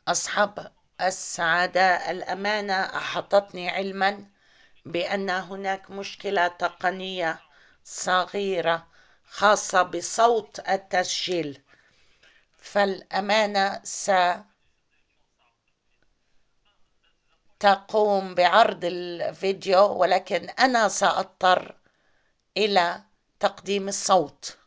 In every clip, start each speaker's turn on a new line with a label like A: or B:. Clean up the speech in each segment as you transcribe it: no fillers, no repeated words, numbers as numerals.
A: أصحاب السعادة، الأمانة أحاطتني علما بأن هناك مشكلة تقنية صغيرة خاصة بصوت التسجيل، فالأمانة ستقوم بعرض الفيديو، ولكن أنا سأضطر إلى تقديم الصوت.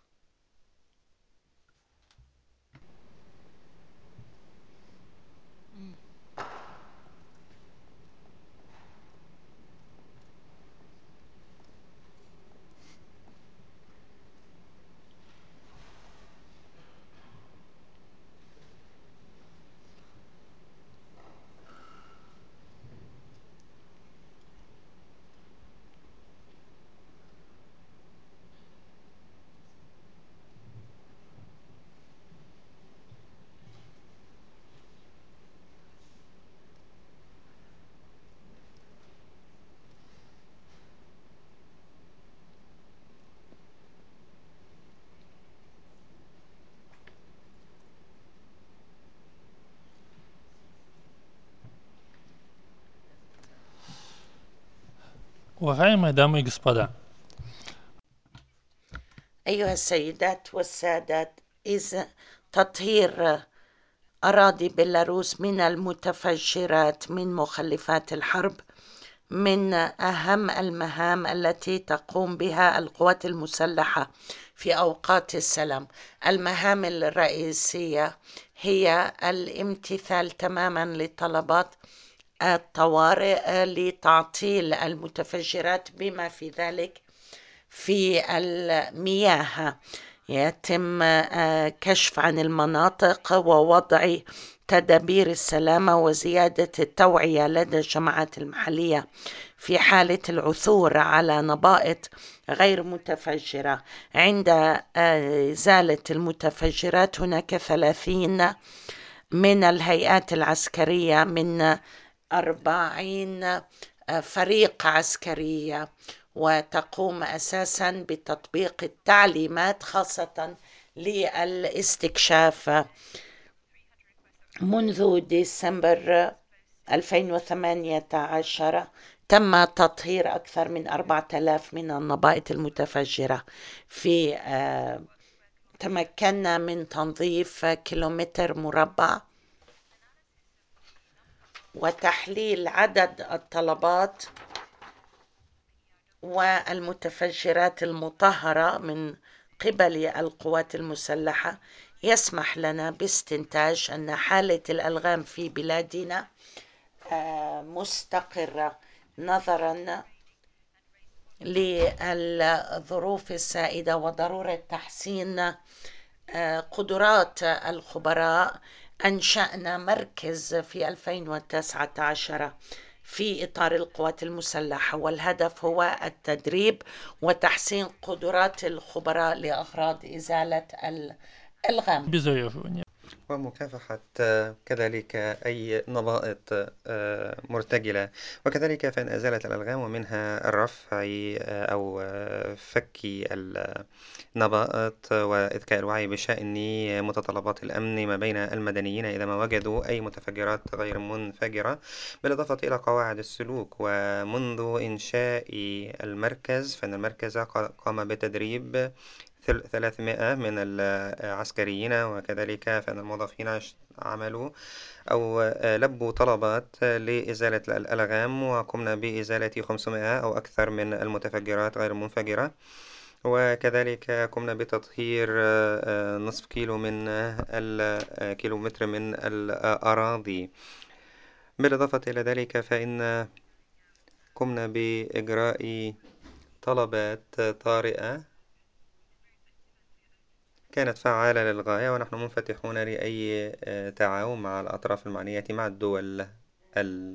B: Уважаемые дамы и господа,
A: أيها السيدات والسادات، إذا تطهير أراضي بيلاروس من المتفجرات من مخلفات الحرب من أهم المهام التي تقوم بها القوات المسلحة في أوقات السلام. المهام الرئيسية هي الامتثال تماما لطلبات الطوارئ لتعطيل المتفجرات، بما في ذلك في المياه. يتم كشف عن المناطق ووضع تدابير السلامة وزيادة التوعية لدى الجماعات المحلية في حالة العثور على نبائط غير متفجرة. عند إزالة المتفجرات هناك 30 من الهيئات العسكرية من 40 فريق عسكرية، وتقوم أساسا بتطبيق التعليمات خاصة للاستكشاف. منذ ديسمبر 2018 تم تطهير أكثر من 4000 من النبائط المتفجرة. تمكنا من تنظيف كيلومتر مربع وتحليل عدد الطلبات والمتفجرات المطهرة من قبل القوات المسلحة، يسمح لنا باستنتاج أن حالة الألغام في بلادنا مستقرة نظرا للظروف السائدة وضرورة تحسين قدرات الخبراء. أنشأنا مركز في 2019 في إطار القوات المسلحة، والهدف هو التدريب وتحسين قدرات الخبراء لأغراض إزالة الألغام
B: обезвреживание.
C: ومكافحة كذلك أي نبائط مرتجلة، وكذلك فإن أزالة الألغام ومنها الرفع أو فك النبائط وإذكاء الوعي بشأن متطلبات الأمن ما بين المدنيين إذا ما وجدوا أي متفجرات غير منفجرة، بالإضافة إلى قواعد السلوك. ومنذ إنشاء المركز فإن المركز قام بتدريب 300 من العسكريين، وكذلك فإن الموظفين عملوا أو لبوا طلبات لإزالة الألغام، وقمنا بإزالة 500 أو أكثر من المتفجرات غير المنفجرة، وكذلك قمنا بتطهير نصف كيلو من الكيلومتر من الأراضي. بالإضافة إلى ذلك فإن قمنا بإجراء طلبات طارئة كانت فعالة للغاية، ونحن منفتحون لأي تعاون مع الأطراف المعنية مع الدول